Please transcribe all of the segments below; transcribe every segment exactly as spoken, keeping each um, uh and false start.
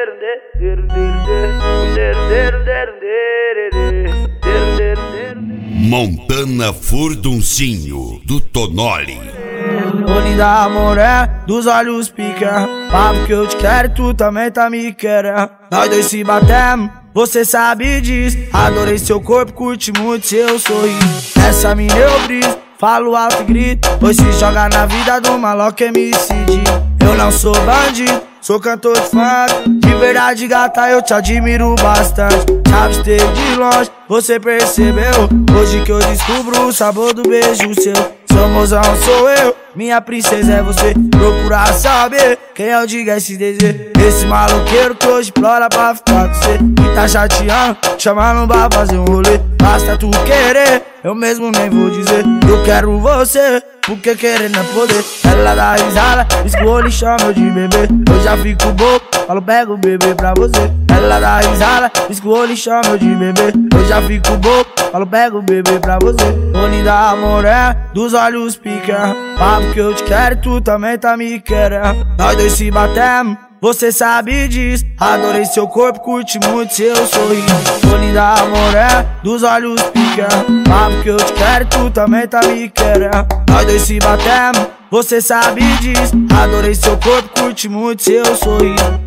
Montana Furduncinho, do Tonoli. Ô linda amoré, dos olhos pica. Papo que eu te quero, tu também tá me querendo. Nós dois se batemos, você sabe disso. Adorei seu corpo, curti muito seu sorriso. Essa mina eu briso, falo alto e grito, pois se joga na vida do maloca M C D. Eu não sou bandido, sou cantor de funk. De verdade gata, eu te admiro bastante. Sabe, esteve de longe, você percebeu. Hoje que eu descubro o sabor do beijo seu. Seu mozão sou eu, minha princesa é você. Procurar saber quem é o diga esse desejo. Esse maloqueiro que hoje implora pra ficar com você. Que tá chateando, chamando pra fazer um rolê. Basta tu querer, eu mesmo nem vou dizer. Eu quero você, porque querer não é poder. Ela dá risada, escolhe e chama eu de bebê. Eu já fico bobo, falo pega o bebê pra você. Ela dá risada, escolhe e chama eu de bebê. Eu já fico bobo, falo pega o bebê pra você. Ô linda amoré, dos olhos pica. Papo que eu te quero, tu também tá me querendo. Nós dois se batemos, você sabe disso. Adorei seu corpo, curti muito seu sorriso. Ô linda amoré, dos olhos pica. Papo que eu te quero, tu também tá me querendo. Nós dois se batemos, você sabe disso. Adorei seu corpo, curti muito seu sorriso.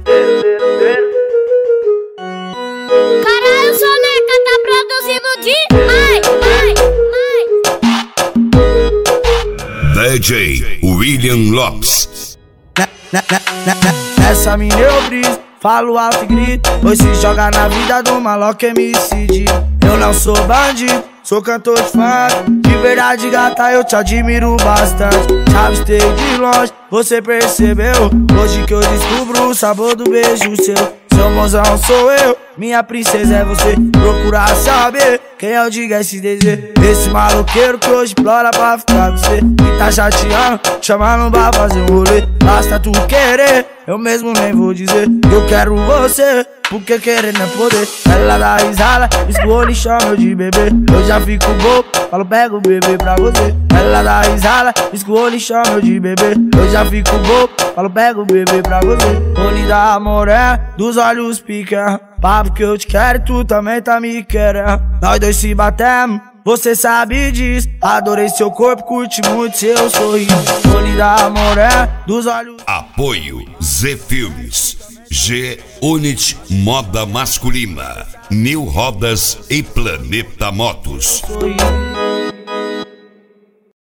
Caralho, Soneca tá produzindo demais, D J William Lopes. Nessa mina eu briso, falo alto e grito, pois se joga na vida do maloca M C D. Eu não sou bandido, sou cantor de funk. De verdade gata, eu te admiro bastante. Sabe, esteve de longe, você percebeu. Hoje que eu descubro o sabor do beijo seu. Seu mozão sou eu, minha princesa é você. Procurar saber quem é o diga esse desejo. Esse maloqueiro que hoje implora pra ficar com você. Que tá chateando, chamando pra fazer um rolê. Basta tu querer, eu mesmo nem vou dizer. Eu quero você, porque querer não é poder. Ela dá risada, escolhe e chama eu de bebê. Eu já fico bobo, falo pega o bebê pra você. Ela dá risada, escolhe e chama eu de bebê. Eu já fico bobo, falo pega o bebê pra você. Ô linda amoré, dos olhos pica. Papo que eu te quero, tu também tá me querendo. Nós dois se batemos, você sabe disso. Adorei seu corpo, curti muito seu sorriso. Ô linda amoré, dos olhos. Apoio Z Filmes, G Unit Moda Masculina, New Rodas e Planeta Motos. Sorriso.